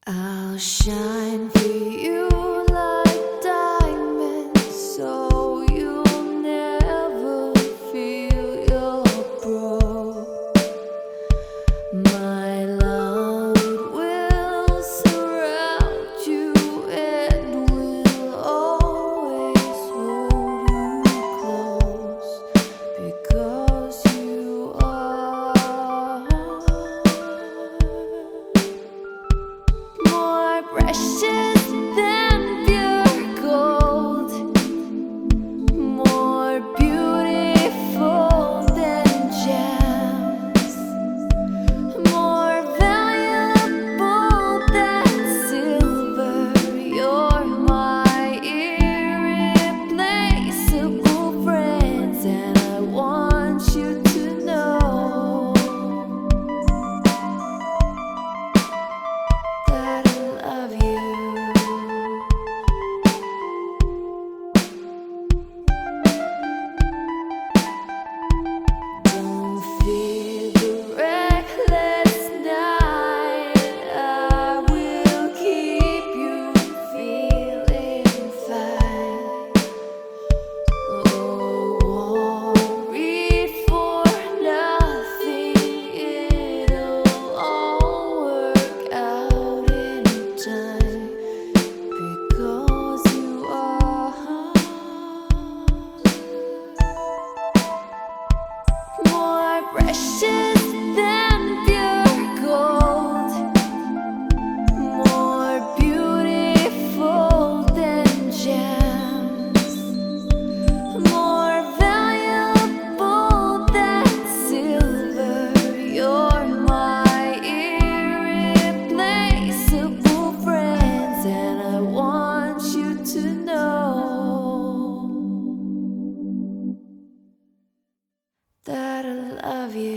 I'll shine for you like diamonds, so you'll never feel you're broke. My love will surround you and will always hold you close because you are more precious than pure gold, more beautiful than gems, more valuable than silver. You're my irreplaceable friends, and I want you to know that I love you. Don't fear the reckless night. I will keep you feeling fine. Oh, worry for nothing. It'll all work out in time because you are more precious than pure gold, more beautiful than gems, more valuable than silver. You're my irreplaceable friends, and I want you to know that I love you.